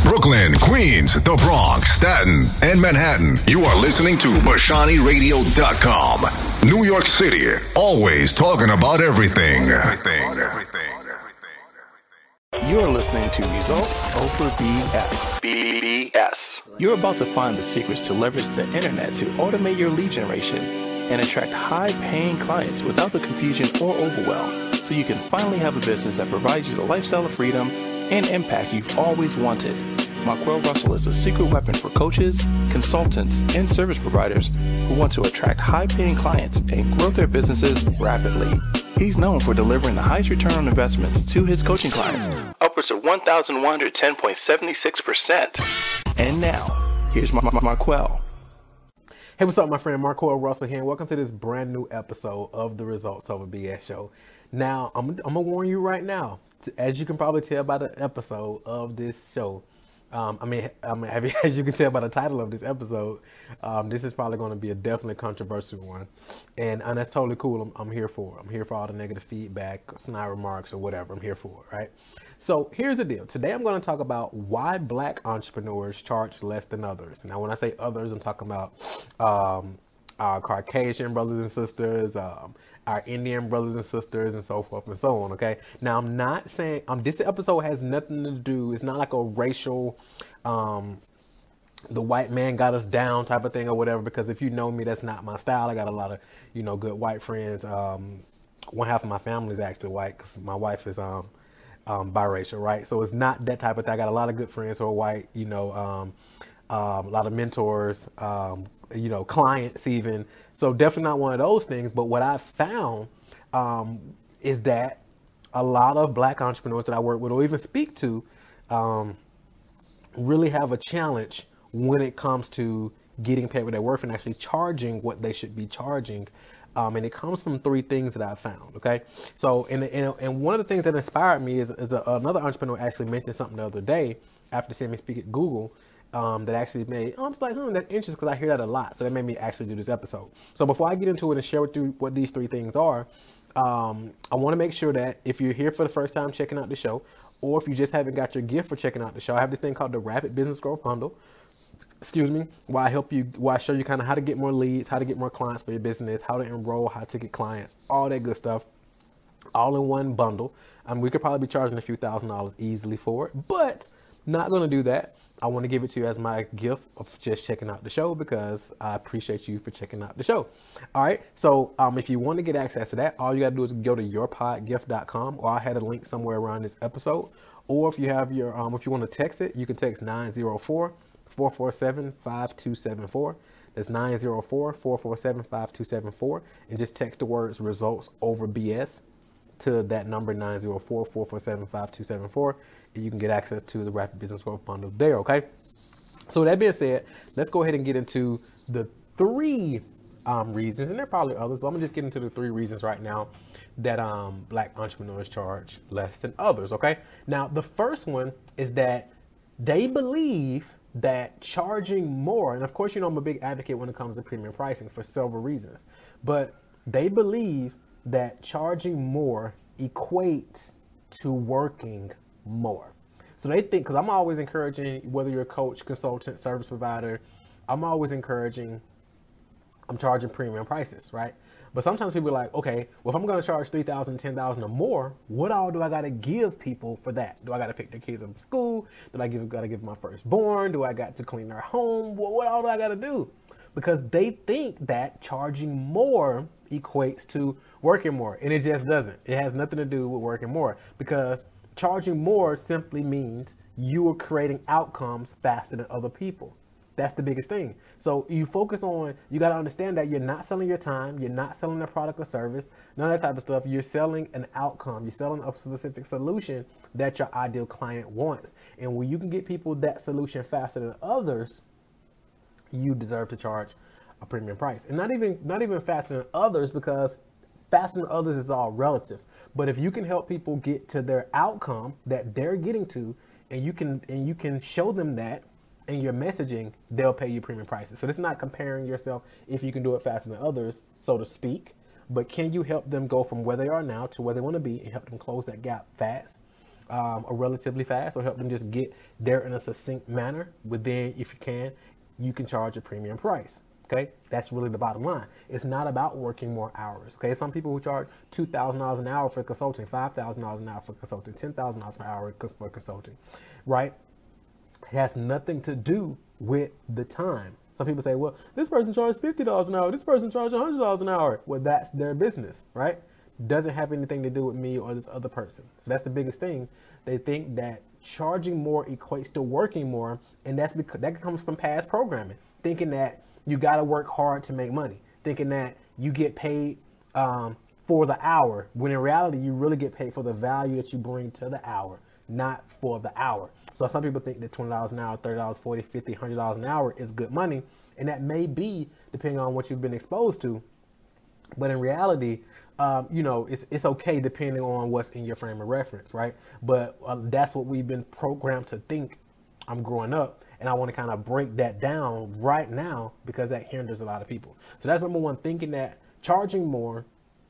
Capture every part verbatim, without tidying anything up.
Brooklyn, Queens, the Bronx, Staten, and Manhattan. You are listening to Bashani Radio dot com. New York City, always talking about everything. Everything, everything, everything. You're listening to Results Over B S. B S. You're about to find the secrets to leverage the internet to automate your lead generation and attract high-paying clients without the confusion or overwhelm, so you can finally have a business that provides you the lifestyle of freedom and impact you've always wanted. Marquel Russell is a secret weapon for coaches, consultants, and service providers who want to attract high-paying clients and grow their businesses rapidly. He's known for delivering the highest return on investments to his coaching clients, upwards of one thousand one hundred ten point seven six percent. And now, here's Mar- Mar- Marquel. Hey, what's up, my friend? Marquel Russell here, and welcome to this brand new episode of the Results Over B S show. Now, I'm, I'm going to warn you right now, as you can probably tell by the episode of this show, um, I mean, I mean, as you can tell by the title of this episode, um, this is probably going to be a definitely controversial one, and, and that's totally cool. I'm, I'm here for it. I'm here for all the negative feedback, snide remarks, or whatever. I'm here for it, right? So here's the deal. Today I'm going to talk about why Black entrepreneurs charge less than others. Now, when I say others, I'm talking about um, our Caucasian brothers and sisters, um, our Indian brothers and sisters, and so forth and so on, okay? Now, I'm not saying, um, this episode has nothing to do, it's not like a racial, um, the white man got us down type of thing or whatever, because if you know me, that's not my style. I got a lot of, you know, good white friends. Um, one half of my family is actually white, because my wife is, um, Um, biracial, right? So it's not that type of thing. I got a lot of good friends who are white, you know, um, um, a lot of mentors, um, you know, clients even. So definitely not one of those things. But what I've found um, is that a lot of Black entrepreneurs that I work with or even speak to um, really have a challenge when it comes to getting paid what they're worth and actually charging what they should be charging. Um, and it comes from three things that I found. Okay. So, and, and, and one of the things that inspired me is, is a, another entrepreneur actually mentioned something the other day after seeing me speak at Google um, that actually made, I was like, hmm, that's interesting because I hear that a lot. So that made me actually do this episode. So before I get into it and share with you what these three things are, um, I want to make sure that if you're here for the first time checking out the show, or if you just haven't got your gift for checking out the show, I have this thing called the Rapid Business Growth Bundle. Excuse me, where I help you, where I show you kind of how to get more leads, how to get more clients for your business, how to enroll, how to get clients, all that good stuff, all in one bundle. I mean, we could probably be charging a few thousand dollars easily for it, but not going to do that. I want to give it to you as my gift of just checking out the show because I appreciate you for checking out the show. All right. So um, if you want to get access to that, all you got to do is go to your pod gift dot com, or I had a link somewhere around this episode. Or if you have your, um, if you want to text it, you can text nine zero four, four four seven, five two seven four. That's nine zero four, four four seven, five two seven four. And just text the words results over B S to that number nine zero four, four four seven, five two seven four. And you can get access to the Rapid Business Growth Bundle there, okay? So that being said, let's go ahead and get into the three um, reasons, and there are probably others, but I'm gonna just get into the three reasons right now that um, Black entrepreneurs charge less than others, okay? Now, the first one is that they believe that charging more, and of course, you know, I'm a big advocate when it comes to premium pricing for several reasons, but they believe that charging more equates to working more. So they think, because I'm always encouraging, whether you're a coach, consultant, service provider, I'm always encouraging, I'm charging premium prices, right? But sometimes people are like, okay, well, if I'm going to charge three thousand dollars, ten thousand dollars or more, what all do I got to give people for that? Do I got to pick their kids up from school? Do I give, got to give my firstborn? Do I got to clean their home? What, what all do I got to do? Because they think that charging more equates to working more. And it just doesn't. It has nothing to do with working more, because charging more simply means you are creating outcomes faster than other people. That's the biggest thing. So you focus on, you got to understand that you're not selling your time. You're not selling a product or service, none of that type of stuff. You're selling an outcome. You're selling a specific solution that your ideal client wants. And when you can get people that solution faster than others, you deserve to charge a premium price. And not even, not even faster than others, because faster than others is all relative. But if you can help people get to their outcome that they're getting to, and you can, and you can show them that, and your messaging, they'll pay you premium prices. So this is not comparing yourself if you can do it faster than others, so to speak, but can you help them go from where they are now to where they want to be and help them close that gap fast? um, a relatively fast, or help them just get there in a succinct manner. But then, if you can, you can charge a premium price. Okay, that's really the bottom line. It's not about working more hours. Okay, some people who charge two thousand dollars an hour for consulting, five thousand dollars an hour for consulting, ten thousand dollars an hour for consulting, right? It has nothing to do with the time. Some people say, well, this person charges fifty dollars an hour, this person charges one hundred dollars an hour. Well, that's their business, right? Doesn't have anything to do with me or this other person. So that's the biggest thing. They think that charging more equates to working more, and that's because that comes from past programming, thinking that you got to work hard to make money, thinking that you get paid um, for the hour, when in reality, you really get paid for the value that you bring to the hour, not for the hour. So some people think that twenty dollars an hour, thirty dollars, forty dollars, fifty dollars, one hundred dollars an hour is good money. And that may be depending on what you've been exposed to. But in reality, um, you know, it's, it's okay depending on what's in your frame of reference, right? But uh, that's what we've been programmed to think. I'm growing up. And I want to kind of break that down right now because that hinders a lot of people. So that's number one, thinking that charging more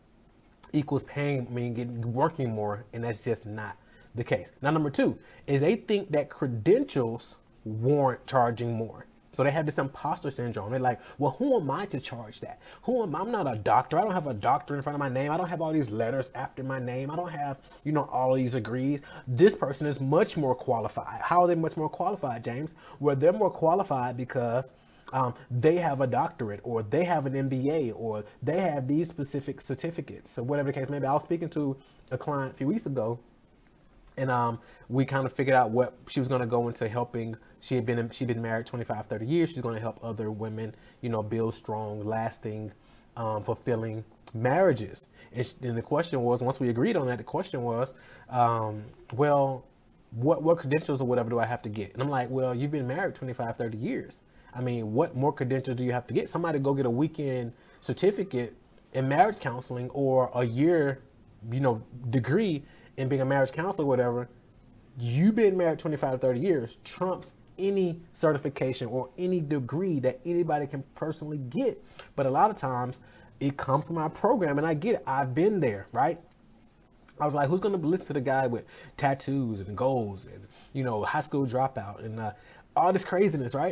equals paying, I mean, getting, working more. And that's just not the case. Now, number two is they think that credentials warrant charging more. So they have this imposter syndrome. They're like, well, who am I to charge that? Who am I? I'm not a doctor. I don't have a doctor in front of my name. I don't have all these letters after my name. I don't have, you know, all these degrees. This person is much more qualified. How are they much more qualified, James? Well, they're more qualified because um, they have a doctorate, or they have an M B A, or they have these specific certificates. So whatever the case may be. I was speaking to a client a few weeks ago, and um, we kind of figured out what she was going to go into helping. She had been she'd been married twenty-five, thirty years. She's going to help other women, you know, build strong, lasting, um, fulfilling marriages. And, she, and the question was, once we agreed on that, the question was, um, well, what what credentials or whatever do I have to get? And I'm like, well, you've been married twenty-five, thirty years. I mean, what more credentials do you have to get? Somebody go get a weekend certificate in marriage counseling, or a year, you know, degree in being a marriage counselor, or whatever. You've been married twenty-five, thirty years trumps any certification or any degree that anybody can personally get. But a lot of times it comes to my program, and I get it. I've been there, right? I was like, who's going to listen to the guy with tattoos and goals and, you know, high school dropout and uh, all this craziness, right?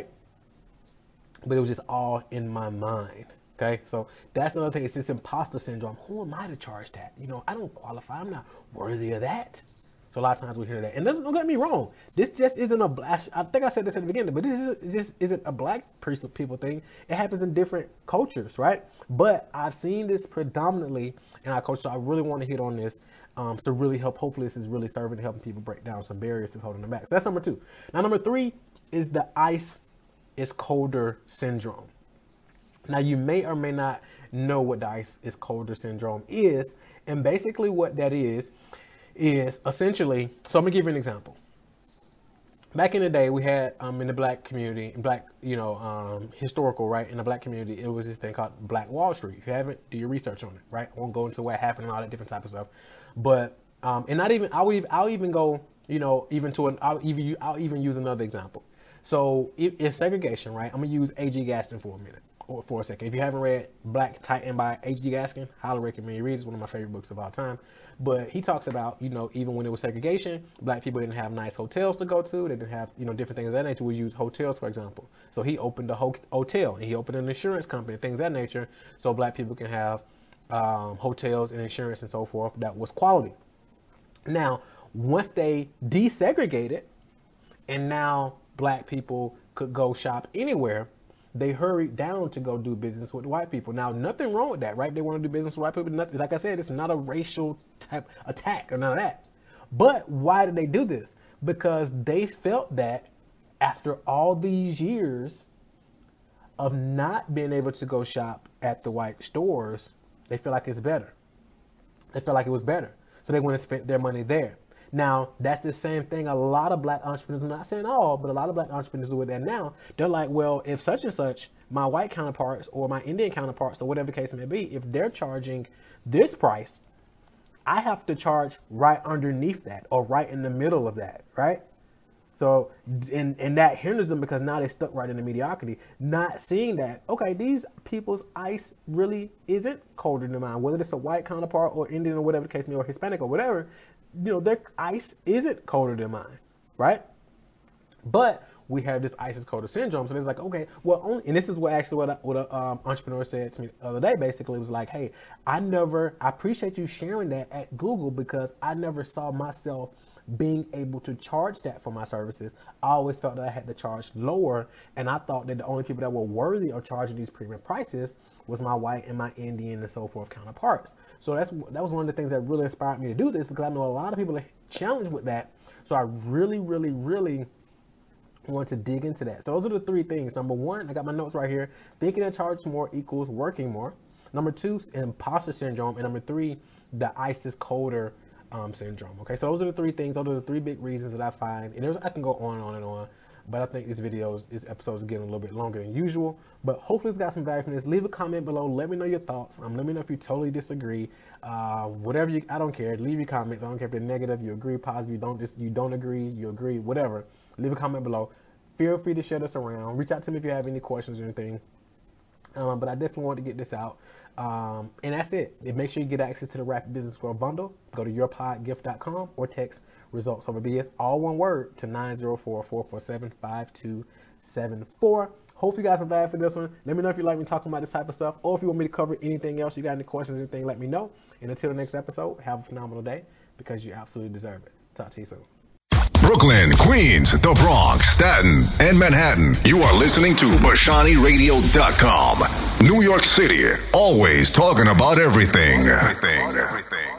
But it was just all in my mind. Okay, so that's another thing. It's this imposter syndrome. Who am I to charge that? You know, I don't qualify. I'm not worthy of that. So a lot of times we hear that. And don't get me wrong. This just isn't a black, I think I said this at the beginning, but this is, this isn't a black people thing. It happens in different cultures, right? But I've seen this predominantly in our culture. So I really want to hit on this um, to really help. Hopefully this is really serving to helping people break down some barriers that's holding them back. So that's number two. Now, number three is the ice is colder syndrome. Now, you may or may not know what the ice is colder syndrome is. And basically what that is, is essentially, so I'm gonna give you an example. Back in the day, we had um, in the black community, black, you know, um, historical, right? In the black community, it was this thing called Black Wall Street. If you haven't, do your research on it, right? I won't go into what happened and all that different type of stuff. But, um, and not even, I'll even, I'll even go, you know, even to an, I'll even, I'll even use another example. So if, if segregation, right? I'm gonna use A G Gaston for a minute. Or for a second. If you haven't read Black Titan by H G Gaskin, highly recommend you read it. It's one of my favorite books of all time. But he talks about, you know, even when there was segregation, black people didn't have nice hotels to go to. They didn't have, you know, different things of that nature. We use hotels, for example. So he opened a ho- hotel and he opened an insurance company, things of that nature, so black people can have um, hotels and insurance and so forth that was quality. Now, once they desegregated and now black people could go shop anywhere, they hurried down to go do business with white people. Now, nothing wrong with that, right? They want to do business with white people. Nothing, like I said, it's not a racial type attack or none of that. But why did they do this? Because they felt that after all these years of not being able to go shop at the white stores, they feel like it's better. They felt like it was better. So they went and spent their money there. Now, that's the same thing a lot of black entrepreneurs, I'm not saying all, but a lot of black entrepreneurs do with that now. They're like, well, if such and such, my white counterparts or my Indian counterparts or whatever the case may be, if they're charging this price, I have to charge right underneath that or right in the middle of that, right? So, and, and that hinders them because now they're stuck right in the mediocrity, not seeing that, okay, these people's ice really isn't colder than mine, whether it's a white counterpart or Indian or whatever the case may be, or Hispanic or whatever. you know, their ice isn't colder than mine, right? But we have this ISIS coder syndrome. So it's like, okay, well, only, and this is what actually what, a, what a um, entrepreneur said to me the other day, basically. It was like, hey, I never, I appreciate you sharing that at Google because I never saw myself being able to charge that for my services. I always felt that I had to charge lower, and I thought that the only people that were worthy of charging these premium prices was my white and my Indian and so forth counterparts. So that's that was one of the things that really inspired me to do this, because I know a lot of people are challenged with that. So I really, really, really want to dig into that. So those are the three things. Number one, I got my notes right here. Thinking that charge more equals working more. Number two, imposter syndrome. And number three, the ISIS coder um, syndrome. Okay, so those are the three things. Those are the three big reasons that I find. And there's, I can go on and on and on, but I think this video, this episode is getting a little bit longer than usual. But hopefully it's got some value from this. Leave a comment below. Let me know your thoughts. Um, let me know if you totally disagree. Uh, whatever you, I don't care. Leave your comments. I don't care if they're negative, you agree, positive, you don't, you don't agree, you agree, whatever. Leave a comment below. Feel free to share this around. Reach out to me if you have any questions or anything. Um, but I definitely want to get this out. Um, and that's it. And make sure you get access to the Rapid Business Growth Bundle. Go to your pod gift dot com or text results over B S, all one word, to nine zero four, four four seven, five two seven four. Hope you guys are glad for this one. Let me know if you like me talking about this type of stuff, or if you want me to cover anything else. You got any questions or anything, let me know. And until the next episode, have a phenomenal day, because you absolutely deserve it. Talk to you soon. Brooklyn, Queens, the Bronx, Staten, and Manhattan. You are listening to Bashani Radio dot com. New York City, always talking about everything. Everything. Everything.